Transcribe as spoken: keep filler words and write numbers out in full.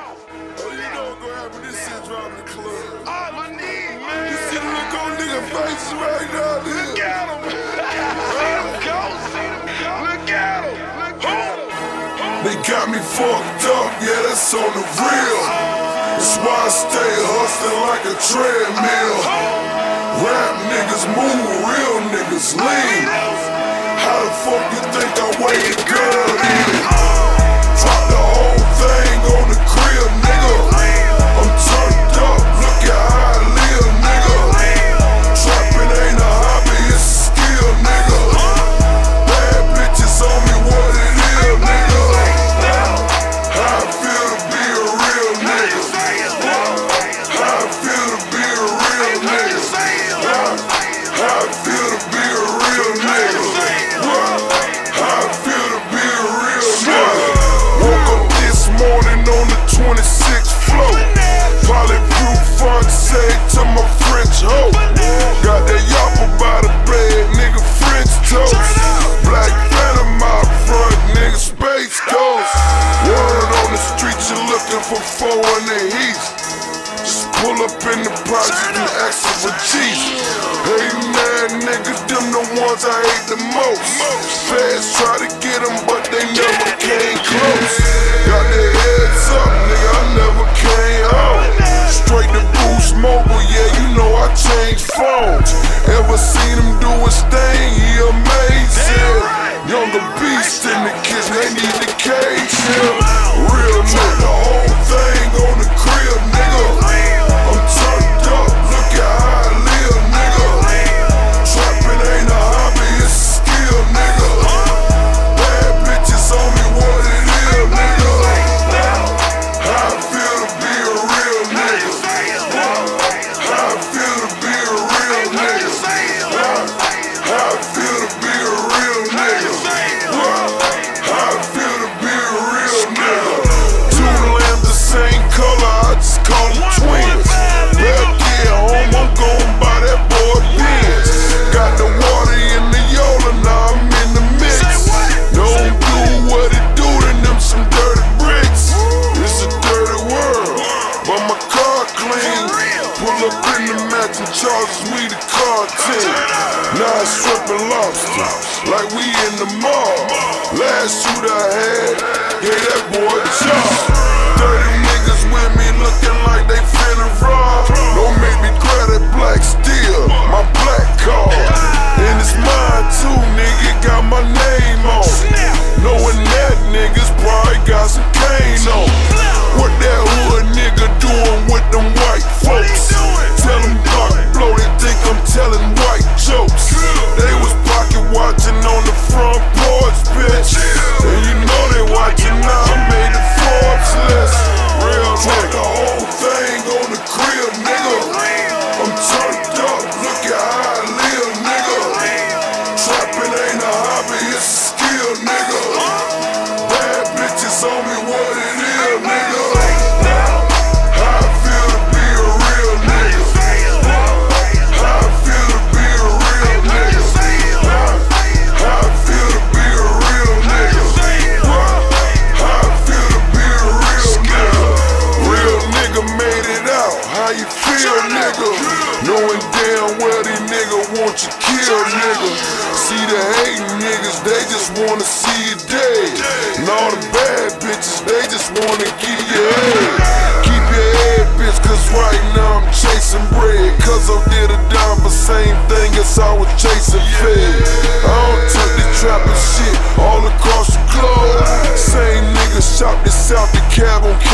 Oh, you know what's gonna happen, this shit driving the club. All I need, man. You see the look on nigga faces right now, nigga. Look at him. See them go, see them go. Look at him. Look at him. They got me fucked up, yeah, that's on the real. That's why I stay hustling like a treadmill. Rap niggas move, real niggas lean. How the fuck you think I waited good in? Drop the whole thing on the crib, nigga. I'm turned up, look at how I live, nigga. Trapping ain't a hobby, it's a skill, nigga. Bad bitches on me, what it is, nigga. How I feel to be a real nigga. How I feel to be a real nigga. How I feel to be a real nigga. How I feel to be a real nigga. Woke up this morning on the twenty-sixth floor. Polyproof front say to my French hoe. Got that yappa by the bed, nigga, French toast. Black Phantom out front, nigga, Space Coast. Word on the street, you looking for four in the heat. Just pull up in the project and ask for cheese. Hey man, niggas, them the ones I hate the most. Feds try to get them, but they never came close. Got their heads up, nigga, I never came home. Straight to Boost Mobile, yeah, you know I changed phones. Ever seen him do his thing? He amazing. Younger beast in the kitchen, they need the cage him. Real nigga, the whole thing on the crib, nigga. I'm turned up, look at how I live, nigga. Trapping ain't a hobby, it's a skill, nigga. Bad bitches on me, what it is, nigga. How I feel to be a real nigga. How I feel to be a real nigga. How I feel to be a real nigga. How I feel to be a real nigga. Two lambs the same color, I just call them twins. Back here home, I'm gon' buy that boy Benz. Got the water in the Yola, now I'm in the mix. Don't do what it do to them some dirty bricks. It's a dirty world, but my car clean. Pull up in the matching charges, we the car team. Now it's stripping lobster, like we in the mall. Last shoot I had, gave that boy a job. Thirty niggas with me looking like they finna rob. Don't make me grab that black steel, my black card. And it's mine too, nigga, got my name on. Knowing that niggas probably got some cane on. What that hood nigga doing with them white folks? Tell them dark blow, they think I'm telling white jokes. They was pocket watching on the front porch, bitch. And you know they watching now, I made the Forbes list. Real nigga, the whole thing on the crib, nigga. I'm turned up, look at how I live, nigga. Trapping ain't a hobby, it's a skill, nigga. Bad bitches on me, what it is, nigga. How I feel to be a real nigga. How I feel to be a real nigga. How I feel to be a real nigga. How I feel to be a real nigga. Real nigga made it out, how you feel, nigga? Knowing damn well these niggas want you killed, nigga. See the hating niggas, they just wanna see you dead. And all the bad bitches, they just wanna give you head. Keep your head, bitch, cause right now I'm chasing bread. Cause I did a dime for same thing as I was chasing fed. I don't took the trapping shit all across the globe. Same nigga shot this out the cab on